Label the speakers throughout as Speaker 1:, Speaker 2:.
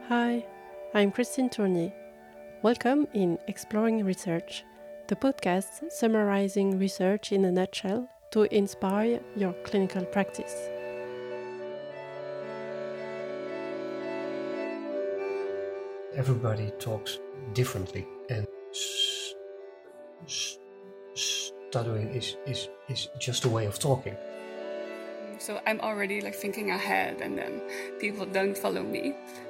Speaker 1: Hi, I'm Christine Tournier. Welcome in Exploring Research, the podcast summarizing research in a nutshell to inspire your clinical practice.
Speaker 2: Everybody talks differently, and stuttering is just a way of talking.
Speaker 3: So I'm already thinking ahead, and then people don't follow me.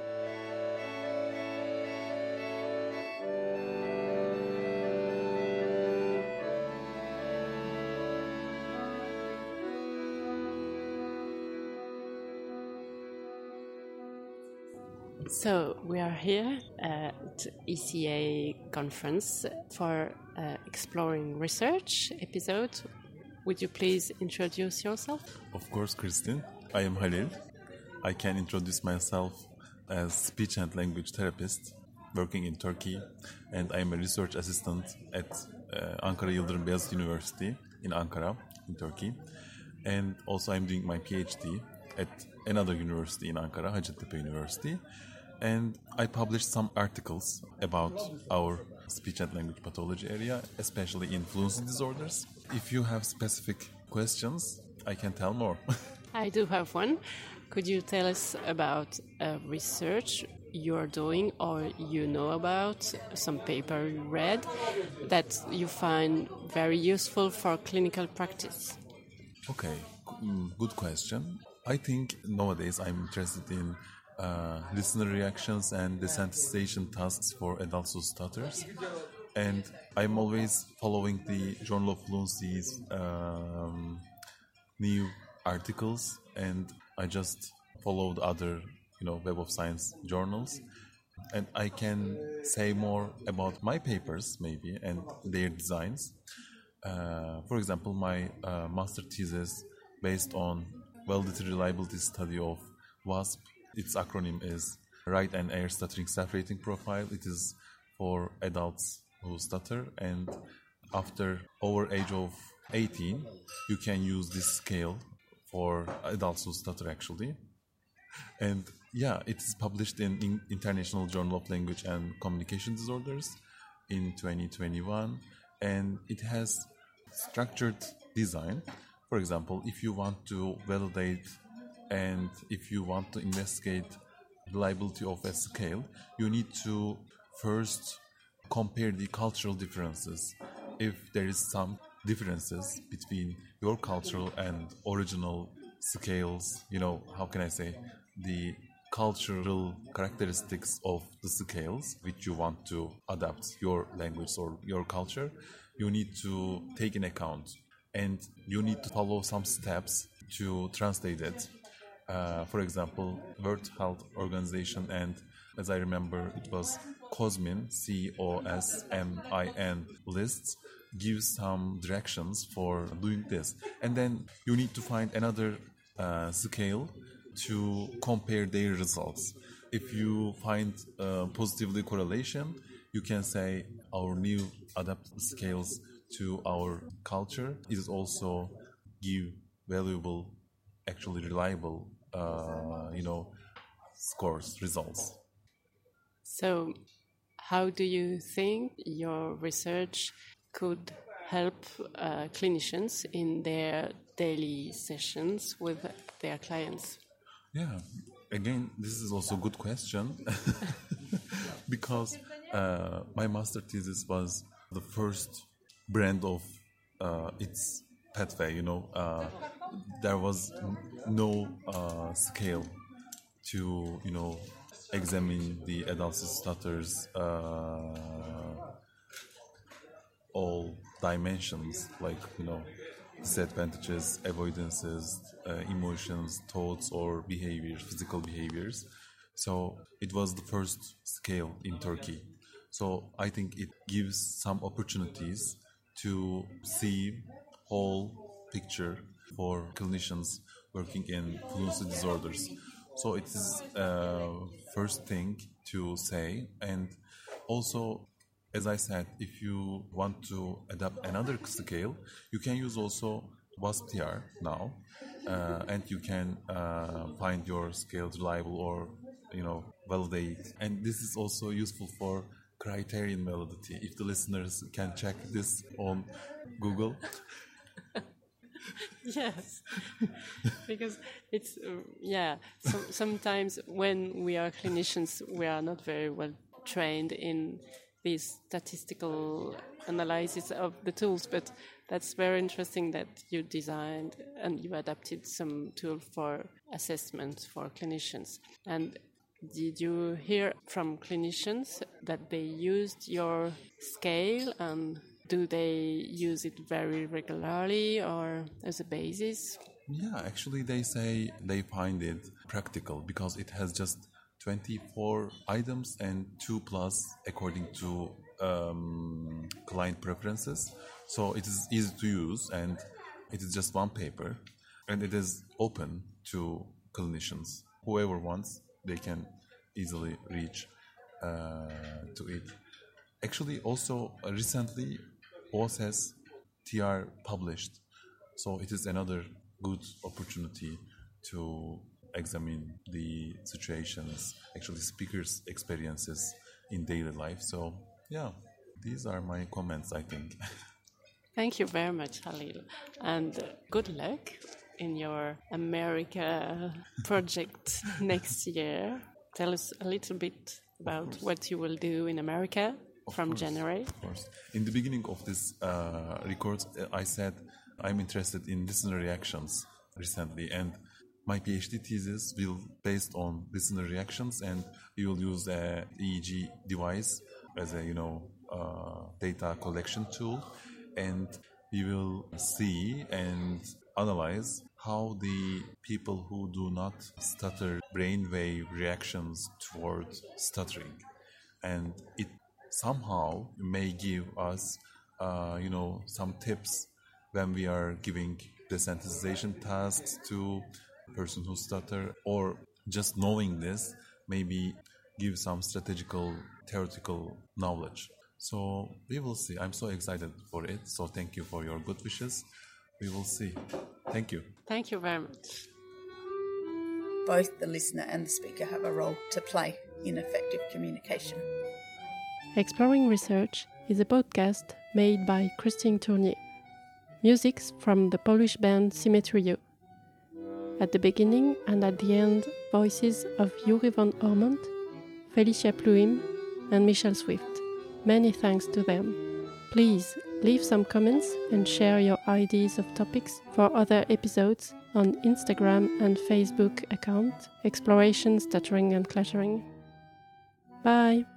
Speaker 1: So we are here at ECA conference for Exploring Research episode. Would you please introduce yourself?
Speaker 4: Of course, Christine. I am Halil. I can introduce myself as speech and language therapist working in Turkey, and I am a research assistant at Ankara Yıldırım Beyazıt University in Ankara, in Turkey. And also I'm doing my PhD at another university in Ankara, Hacettepe University. And I published some articles about our speech and language pathology area, especially in fluency disorders. If you have specific questions, I can tell more.
Speaker 1: I do have one. Could you tell us about research you're doing or you know about, some paper you read that you find very useful for clinical practice?
Speaker 4: Okay, good question. I think nowadays I'm interested in listener reactions and desensitization tasks for adults who stutters. And I'm always following the Journal of Fluency's new articles, and I just followed other, Web of Science journals. And I can say more about my papers, maybe, and their designs. For example, my master thesis based on validity reliability study of WASP. Its acronym is Right and Air Stuttering Self-Rating Profile. It is for adults who stutter, and after over age of 18, you can use this scale for adults who stutter actually. And yeah, it is published in International Journal of Language and Communication Disorders in 2021, and it has structured design. For example, if you want to validate and if you want to investigate reliability of a scale, you need to first compare the cultural differences. If there is some differences between your cultural and original scales, how can I say, the cultural characteristics of the scales which you want to adapt your language or your culture, you need to take in account, and you need to follow some steps to translate it. For example, World Health Organization, and as I remember, it was COSMIN, COSMIN lists, gives some directions for doing this. And then you need to find another scale to compare their results. If you find positively correlation, you can say our new adapted scales to our culture is also give valuable, actually reliable, scores, results.
Speaker 1: So, how do you think your research could help clinicians in their daily sessions with their clients?
Speaker 4: Yeah, again, this is also a good question because my master thesis was the first brand of its pathway, there was no scale to, examine the adult stutters all dimensions, like, disadvantages, avoidances, emotions, thoughts, or behaviors, physical behaviors. So it was the first scale in Turkey. So I think it gives some opportunities to see whole picture for clinicians working in fluency disorders. So it is first thing to say. And also, as I said, if you want to adapt another scale, you can use also WASP-TR now, and you can find your scale reliable or validate. And this is also useful for criterion validity. If the listeners can check this on Google.
Speaker 1: Yes, because it's sometimes when we are clinicians, we are not very well trained in this statistical analysis of the tools, but that's very interesting that you designed and you adapted some tool for assessment for clinicians. And did you hear from clinicians that they used your scale, and do they use it very regularly or as a basis?
Speaker 4: Yeah, actually they say they find it practical because it has just 24 items and 2+ according to client preferences. So it is easy to use, and it is just one paper, and it is open to clinicians. Whoever wants, they can easily reach to it. Actually, also recently, OSS TR published, so it is another good opportunity to examine the situations, actually speakers' experiences in daily life. So yeah, these are my comments, I think.
Speaker 1: Thank you very much, Halil, and good luck in your America project next year. Tell us a little bit about what you will do in America from January.
Speaker 4: Of course. In the beginning of this record, I said I'm interested in listener reactions recently, and my PhD thesis will based on listener reactions, and we will use a EEG device as a data collection tool, and we will see and analyze how the people who do not stutter brainwave reactions towards stuttering, and it somehow may give us some tips when we are giving desensitization tasks to person who stutter, or just knowing this maybe give some strategical theoretical knowledge. So we will see. I'm so excited for it. So thank you for your good wishes. We will see. Thank you.
Speaker 1: Thank you very much.
Speaker 5: Both the listener and the speaker have a role to play in effective communication.
Speaker 1: Exploring Research is a podcast made by Christine Tournier. Music from the Polish band Symmetrio. At the beginning and at the end, voices of Yuri von Ormond, Felicia Pluim, and Michelle Swift. Many thanks to them. Please leave some comments and share your ideas of topics for other episodes on Instagram and Facebook account Exploration Stuttering and Clattering. Bye!